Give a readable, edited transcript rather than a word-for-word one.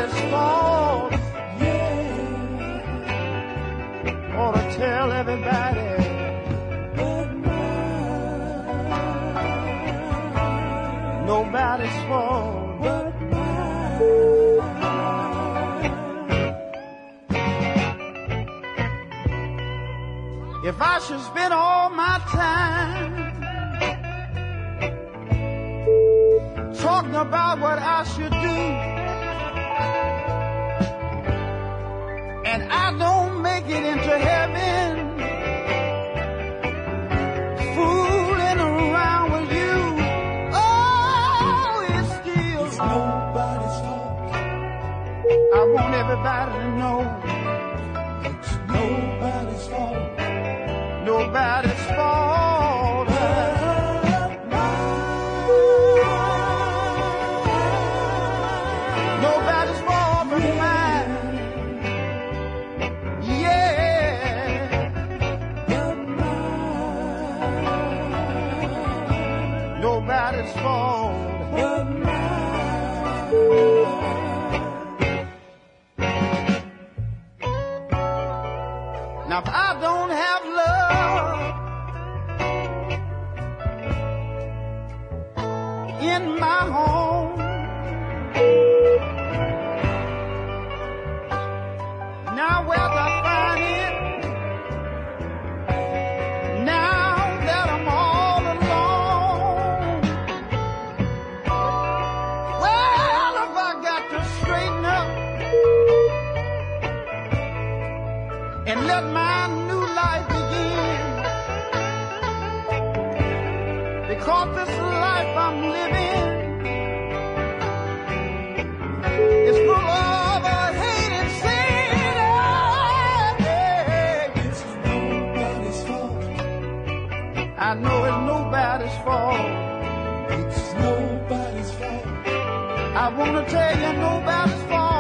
nobody's fault. Yeah, ought to tell everybody. Nobody's fault but mine. If I should spend all my time talking about what I should do, and I don't make it into heaven, fooling around with you, nobody's fault. I want everybody to know it's nobody's fault. Nobody's fault but mine. Nobody's fault but mine. Yeah, but mine. Nobody's fault but mine. Now if I don't have love in my home, now where'd I find it? Now that I'm all alone, well, if I got to straighten up and let my new life begin, because this life I'm living is full of hate and sin. It's nobody's fault. I know it's nobody's fault. It's nobody's fault. I want to tell you nobody's fault.